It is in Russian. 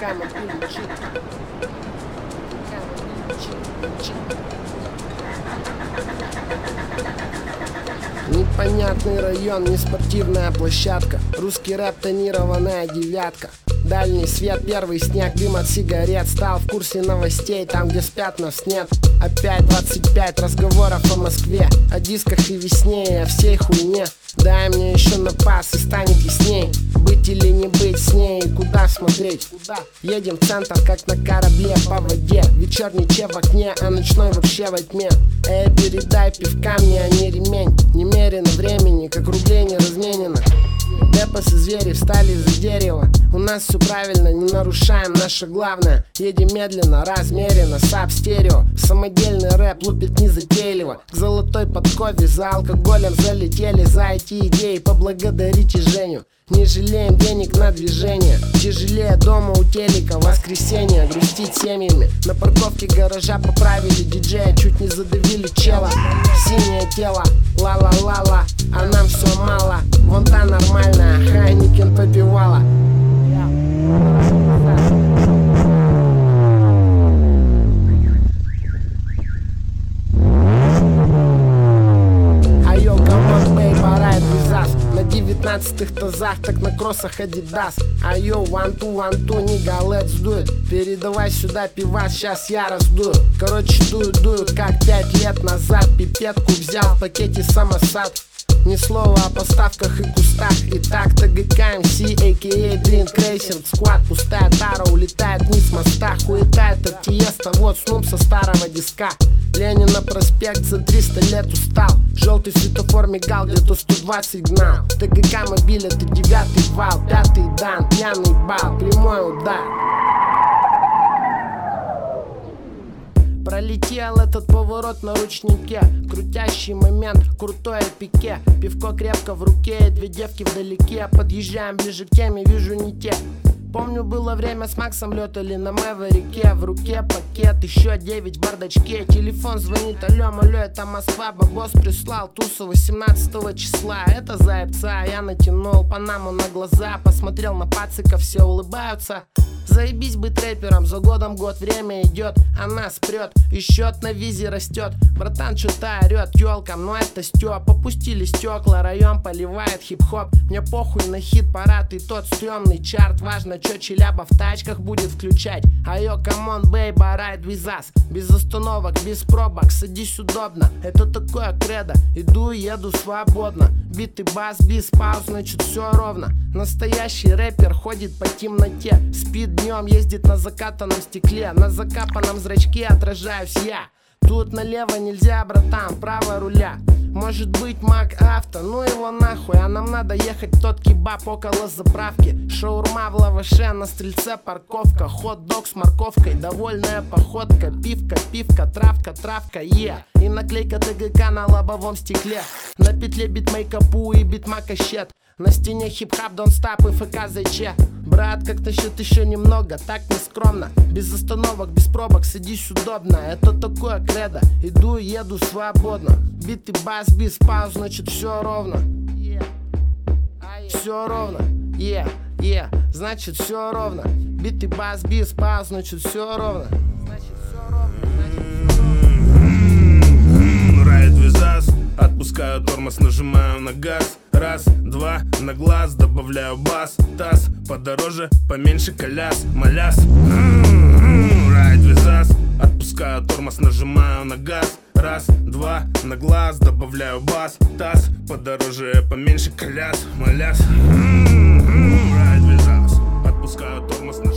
ТГК мобильный чип. Непонятный район, не спортивная площадка. Русский рэп, тонированная девятка. Дальний свет, первый снег, дым от сигарет. Стал в курсе новостей, там где спят, нас нет. Опять 25 разговоров о Москве, о дисках и весне, и о всей хуйне. Дай мне еще на пас и станет ясней, быть или не быть с ней, и куда смотреть. Едем в центр, как на корабле по воде. Вечерний че в окне, а ночной вообще во тьме. Эй, передай пивка мне, а не ремень. Немерено времени, как рублей не разменено. Депосы звери встали за дерево. У нас все правильно, не нарушаем наше главное. Едем медленно, размеренно, саб стерео. Самодельный рэп лупит незатейливо. К золотой подкове за алкоголем залетели. За эти идеи поблагодарите Женю. Не жалеем денег на движение. Тяжелее дома у телека, воскресенье. Грустить семьями. На парковке гаража поправили диджея. Чуть не задавили чела. Синее тело, ла-ла-ла-ла. А нам все мало. Вон та нормальная, Хайникин попивала. Айо, комод, бей, барай, визаж. На 19-х тазах, так на кроссах Адидас. Айо, one-two, нига, let's do it. Передавай сюда пивас, сейчас я раздую. Короче, дую, как 5 лет назад. Пипетку взял в пакете самосад. Ни слова о поставках и кустах. Итак, ТГК МС, а.к.а. Drink Racing Squad. Пустая тара улетает вниз с моста. Хуетает от Тиеста, вот снуп со старого диска. Ленина проспект, за 300 лет устал. Желтый светофор мигал, где-то 120 гнал. ТГК мобиль, это 9-й вал. 5-й дан, пьяный бал, прямой удар. Пролетел этот поворот на ручнике. Крутящий момент, крутое пике. Пивко крепко в руке и две девки вдалеке. Подъезжаем ближе к теме, вижу не те. Помню, было время, с Максом летали на Мэверике. В руке пакет, еще 9 в бардачке. Телефон звонит, алло, это Москва. Бабос прислал тусу 18 числа. Это заебца, я натянул панаму на глаза. Посмотрел на пациков, все улыбаются. Заебись быть рэпером, за годом год, время идет. Она спрет, и счет на визе растет. Братан что-то орет, ёлкам, но это Стёп. Попустили стекла, район поливает хип-хоп. Мне похуй на хит-парад и тот стрёмный чарт. Важно, чё Челяба в тачках будет включать. Айо, камон, бейб, райд визас. Без остановок, без пробок, садись удобно. Это такое кредо, иду и еду свободно. Бит и бас, без пауз, значит все ровно. Настоящий рэпер ходит по темноте. Спит днем, ездит на закатанном стекле. На закапанном зрачке отражаюсь я. Тут налево нельзя, братан, право руля. Может быть Мак Авто, ну его нахуй. А нам надо ехать в тот кебаб около заправки. Шаурма в лаваше, на стрельце парковка. Хот-дог с морковкой, довольная походка. Пивка, травка, И наклейка ТГК на лобовом стекле. На петле битмейкапу и битмакощет. На стене хип-хап, don't stop и ФК ЗЧ. Брат, как насчет еще немного, так нескромно. Без остановок, без пробок, садись удобно. Это такое кредо, иду и еду свободно. Бит и бас, без пауз, значит все ровно. Все ровно, значит все ровно. Бит и бас, без пауз, значит все ровно. Райд визас, отпускаю тормоз, нажимаю на газ. Раз, два, на глаз, добавляю бас. Таз, подороже, поменьше коляс, маляс. Райд визас, отпускаю тормоз, нажимаю на газ. Раз, два, на глаз, добавляю бас. Таз, подороже, поменьше коляс, маляс. Райд визас, отпускаю тормоз,